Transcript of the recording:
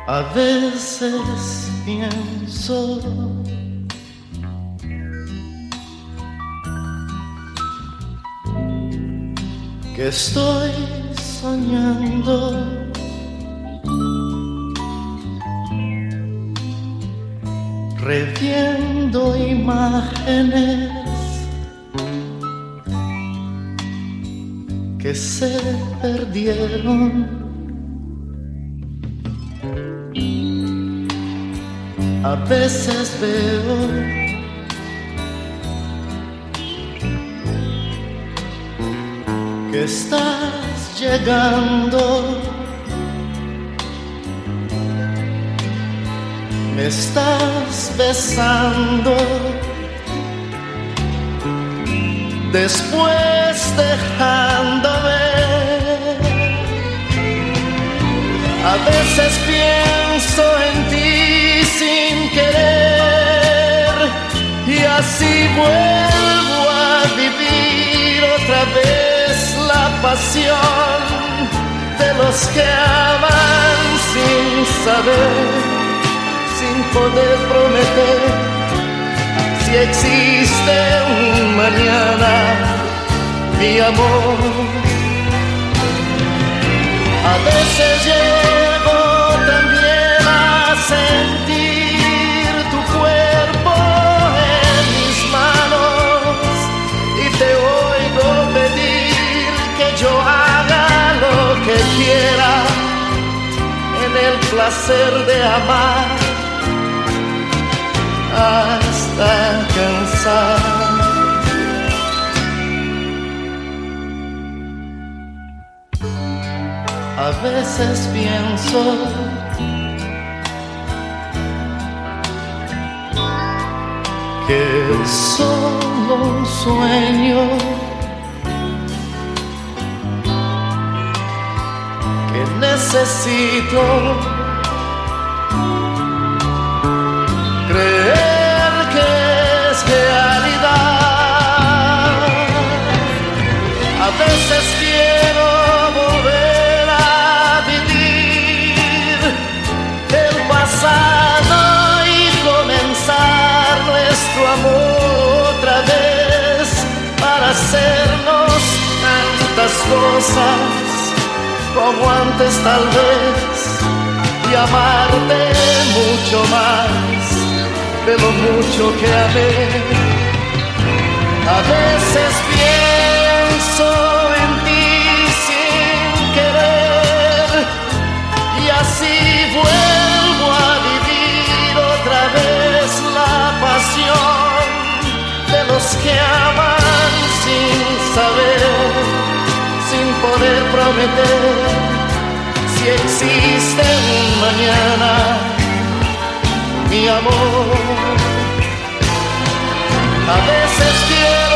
A veces pienso que estoy soñando, reviendo imágenes que se perdieron. A veces veo que estás llegando, me estás besando, después dejándome. A veces pienso en ti sin querer y así vuelvo a vivir otra vez la pasión de los que aman sin saber, sin poder prometer si existe un mañana, mi amor. A veces llego también a sentir tu cuerpo en mis manos y te oigo pedir que yo haga lo que quiera en el placer de amar hasta cansar. A veces pienso que es solo un sueño, que necesito creer que es realidad. A veces quiero volver a vivir el pasado y comenzar nuestro amor otra vez para hacernos tantas cosas como antes tal vez y amarte mucho más de lo mucho que amé. A veces pienso en ti sin querer y así vuelvo a vivir otra vez la pasión de los que aman sin saber, sin poder prometer si existe un mañana, mi amor. A veces quiero